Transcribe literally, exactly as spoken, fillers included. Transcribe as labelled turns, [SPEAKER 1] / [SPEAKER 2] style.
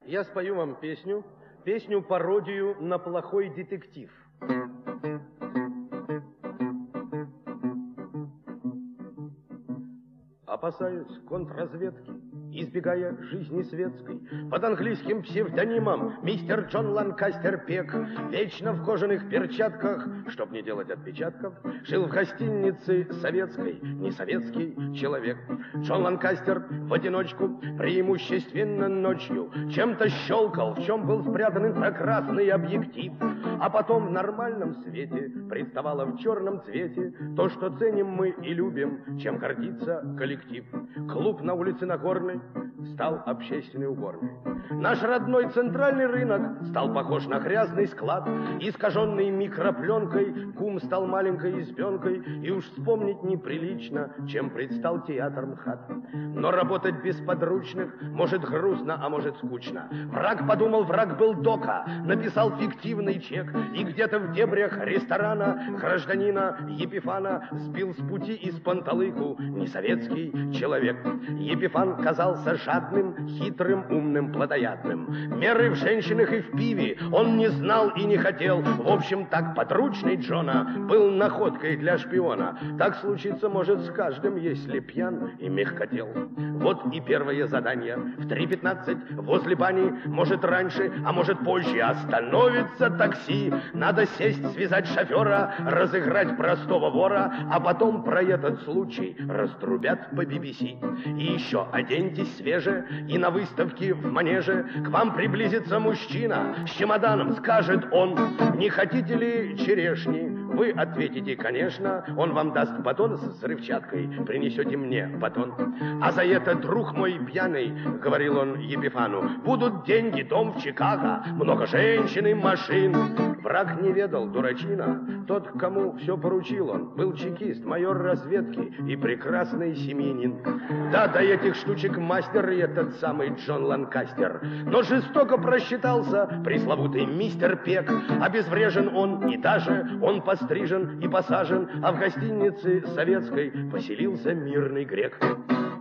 [SPEAKER 1] Я спою вам песню, песню-пародию на плохой детектив. Опасаюсь контрразведки, избегая жизни светской, под английским псевдонимом мистер Джон Ланкастер Пек вечно в кожаных перчатках, чтоб не делать отпечатков, жил в гостинице советской, не советский человек. Джон Ланкастер в одиночку, преимущественно ночью, чем-то щелкал, в чем был спрятан инфракрасный объектив, а потом в нормальном свете представало в черном цвете то, что ценим мы и любим, чем гордится коллектив. Клуб на улице Нагорной стал общественной уборной. Наш родной центральный рынок стал похож на грязный склад, искаженный микропленкой, ГУМ стал маленькой избенкой, и уж вспомнить неприлично, чем предстал театр МХАТ. Но работать без подручных может грустно, а может скучно. Враг подумал, враг был дока, написал фиктивный чек, и где-то в дебрях ресторана гражданина Епифана сбил с пути из панталыку несоветский человек. Епифан казался жадным, хитрым, умным, плотоядным. Меры в женщинах и в пиве он не знал и не хотел. В общем, так подручный Джона был находкой для шпиона. Так случится может с каждым, если пьян и мягкотел. Вот и первое задание. В три пятнадцать возле бани, может раньше, а может позже, остановится такси. Надо сесть, связать шофера, разыграть простого вора, а потом про этот случай раструбят по би би си. И еще оденьтесь свеже, и на выставке в манеже к вам приблизится мужчина с чемоданом, скажет он: не хотите ли черешни? Вы ответите: конечно. Он вам даст батон с взрывчаткой, принесете мне батон. А за это, друг мой пьяный, говорил он Епифану, будут деньги, дом в Чикаго, много женщин и машин. Враг не ведал, дурачина, тот, кому все поручил он, был чекист, майор разведки и прекрасный семьянин. Да, до этих штучек мастер и этот самый Джон Ланкастер. Но жестоко просчитался пресловутый мистер Пек. Обезврежен он и даже, он пострижен и посажен, а в гостинице советской поселился мирный грек.